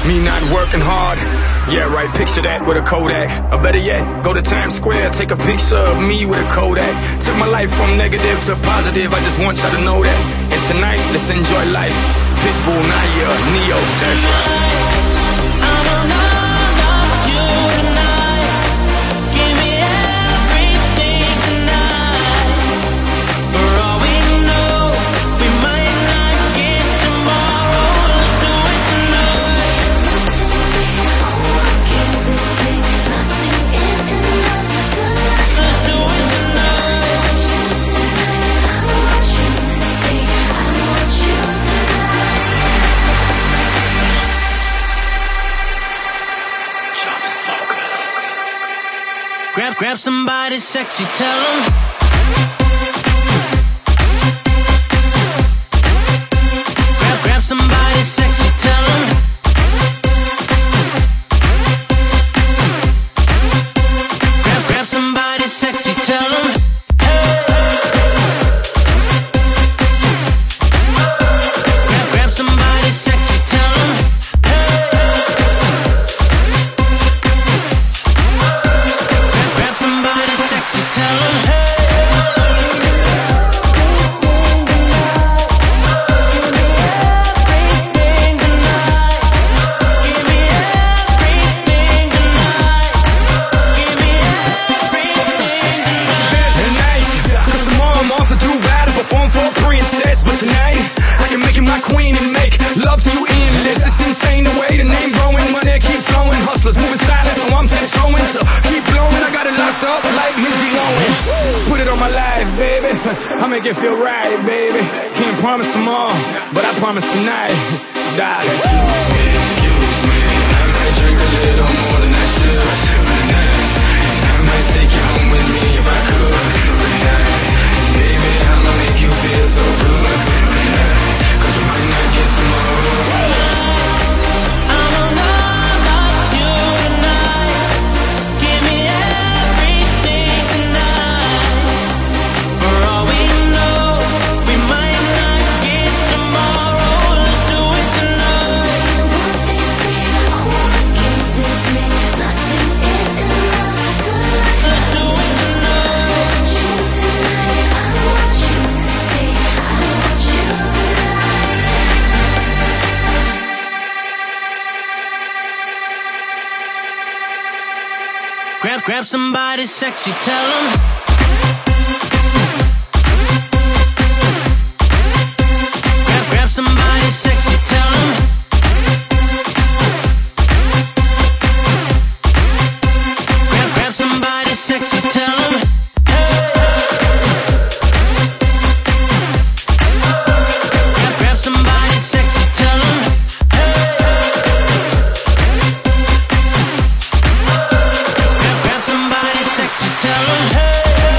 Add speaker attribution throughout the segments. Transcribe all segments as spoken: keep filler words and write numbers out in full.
Speaker 1: Me not working hard. Yeah, right, picture that with a Kodak. Or better yet, go to Times Square, take a picture of me with a Kodak. Took my life from negative to positive, I just want y'all to know that. And tonight, let's enjoy life. Pitbull, Naya, Neo, that's right.
Speaker 2: Grab, grab somebody sexy, tell them. Grab, grab somebody sexy, tell them. Grab, grab somebody sexy, tell them. Grab, grab somebody sexy, tell them.
Speaker 1: Queen and make love to you endless. It's insane the way the name growing, money keep flowing. Hustlers moving silent, so I'm tiptoeing. So keep blowing, I got it locked up like Lindsay Lohan. Put it on my life, baby. I make it feel right, baby. Can't promise tomorrow, but I promise tonight. Darling, excuse me, excuse me. I might drink a little more than I should tonight. I might take you home with me if I could tonight. Baby, I'ma make you feel so good tonight. Might not get tomorrow.
Speaker 2: I'ma love you tonight. Give me everything tonight. For all we know, we might not get tomorrow. Let's do it tonight.
Speaker 3: What they say, all the games they play, nothing is enough tonight.
Speaker 2: Let's do it tonight.
Speaker 3: I want you tonight. I want you to stay. I want you tonight.
Speaker 2: Grab, grab somebody sexy, tell them. Grab, grab somebody sexy, tell them. Grab, grab somebody sexy, tell them. Grab, grab somebody sexy, tell them. Sexy, tell them, hey.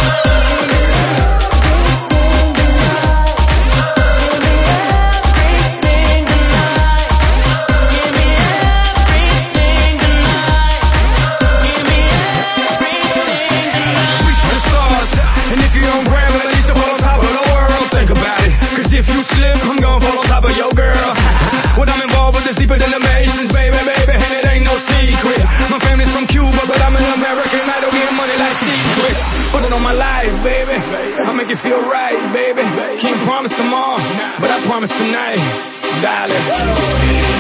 Speaker 2: Everything tonight. Give me everything tonight. Give me everything tonight.
Speaker 1: Reach for the stars, and if you don't grab it, at least fall on top of the world. Think about it, cause if you slip, I'm gonna fall on top of your girl. What I'm involved with is deeper than the Masons, baby, baby, and it ain't no secret. My family's from Cuba, but I'm an American. I don't get money like secrets. Put it on my life, baby. I'll make it feel right, baby. Can't promise tomorrow, but I promise tonight. Darling, excuse me.